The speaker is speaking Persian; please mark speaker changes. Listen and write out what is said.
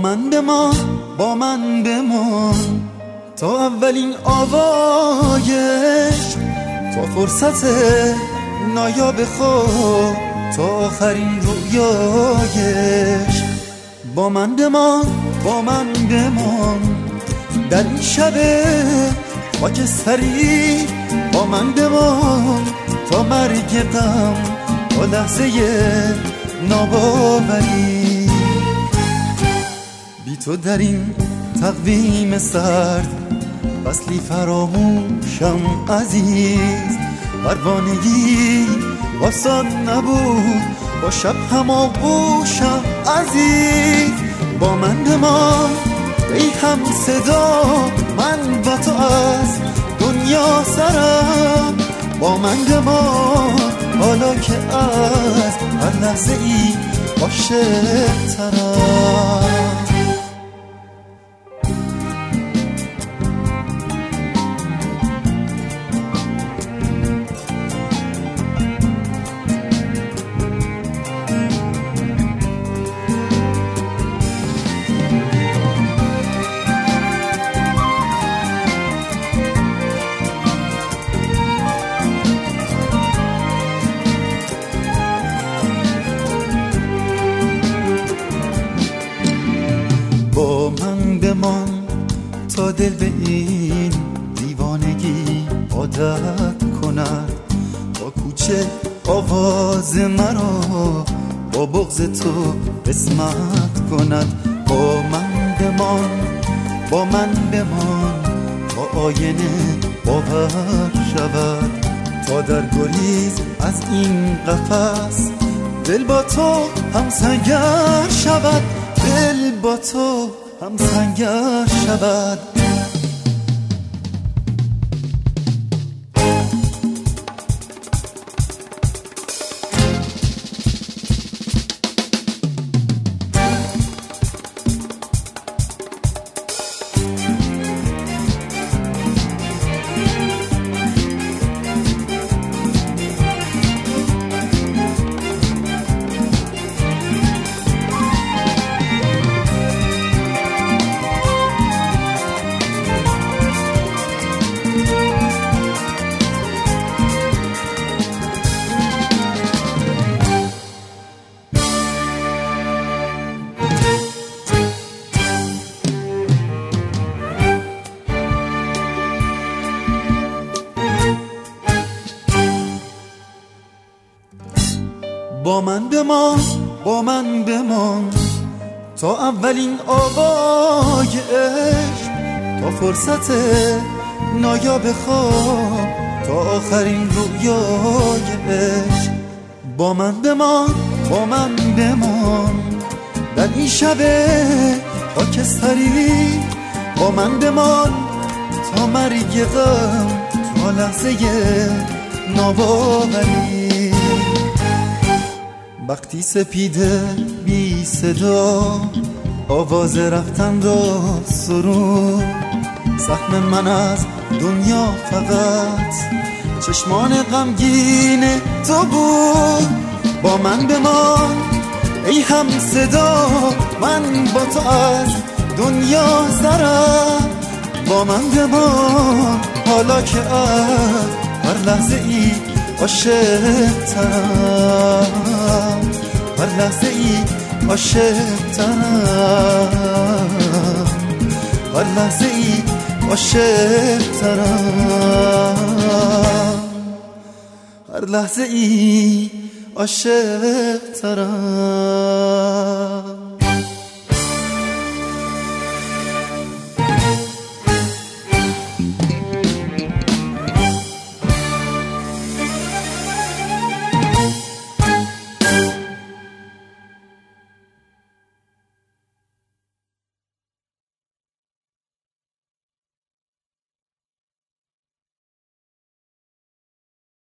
Speaker 1: من بمان، با من بمان تا اولین آوایش، تا فرصت نایاب خود، تا آخرین رویایش. با من بمان، با من بمان در این شب خاکستری، با من بمان تا مرگ غم، تا لحظه ناباوری. بی تو در این تقویم سرد فصلی فراموشم عزیز، پروانگی واسه نبود با شب هماغوشم عزیز. با من بمان ای هم صدا، من با تو از دنیا سرم. با من بمان حالا که از هر لحظه ای عاشق ترم. با من بمان تا دل به این دیوانگی عادت کند، با کوچه آواز مرا با بغض تو قسمت کند. با من بمان، با من بمان تا آینه باور شود، تا در گریز از این قفس دل با تو هم سنگر شود، دل با تو هم سنگر شود. با من بمان، با من بمان تا اولین آوای عشق، تا فرصت نایاب خواب، تا آخرین رویای عشق. با من بمان، با من بمان در این شب خاکستری، با من بمان تا مرگ غم، تا لحظه ناباوری. وقتی سپیده بی صدا آواز رفتن را سرود، سهم من از دنیا فقط چشمان غمگین تو بود. با من بمان ای هم صدا، من با تو از دنیا سرم. با من بمان حالا که از هر لحظه ای عاشق ترم، هر لحظه ای عاشق ترم، هر لحظه ای عاشق ترم، هر لحظه ای عاشق ترم.